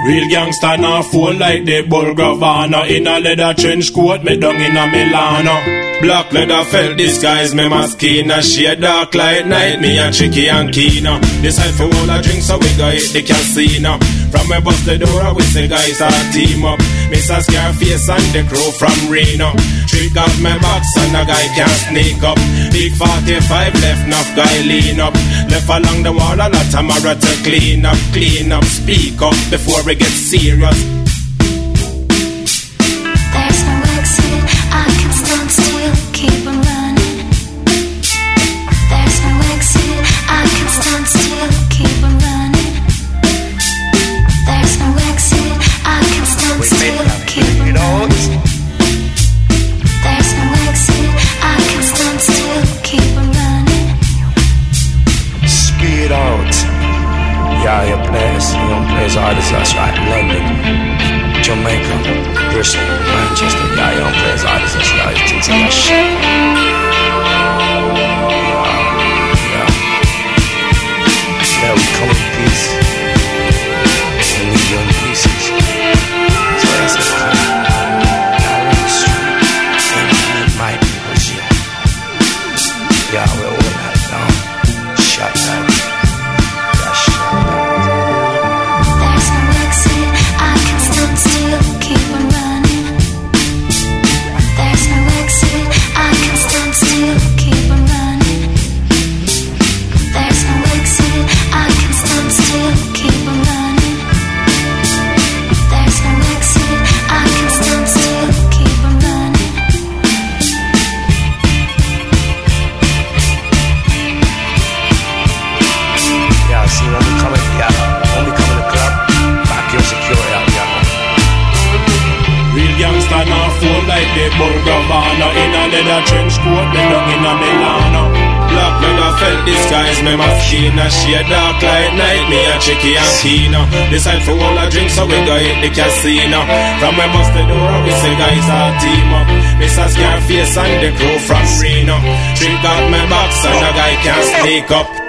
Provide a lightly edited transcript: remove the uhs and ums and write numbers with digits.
Real gangsta now fall like the Bulgravana. In a leather trench coat, me down in a Milano. Black leather felt disguise, me maskina. Shade dark like night, me a Chicky and Kina. Decide for all a drink, so we go hit the casino. From me bust the door, we say guys are team up. Mr. Scarface and the crew from Reno. Trick out my box and a guy can't sneak up. Big 45 left, enough guy lean up. Left along the wall a lot of Mara to clean up, speak up before we get serious. There's no exit, I can stand still, keep on running. There's no exit, I can stand still, keep on running. There's no exit, I can stand still, keep on running. There's no exit, I can stand still, keep on running. Speed out. Yeah, your place, artists, that's right. London, Jamaica, Bristol, Manchester. Yeah, your place, artists, that's right. Things like that shit. Yeah, we come in peace. We need you in pieces. That's what I said. Down the street, and I need my people here. Yeah, we're all that down. Shut that. Still keep on running. There's no exit, I can stand still, keep on running. There's no exit, I can stand still, keep on running. There's no exit, I can stand still, keep on running. Yeah, see when we come in, when we come in the club, back your security out, Real gangsta now fall like the Bulgravana. In a leather trench coat, me down in a Milano. Black leather felt disguise, me maskina. Shade dark like night, me a Chicky and Kina. Decide for all a drink, so we go hit the casino. From me bust the door, we say guys are team up. Mr. Scarface and the crew from Reno. Drink out my box and a guy can't sneak up.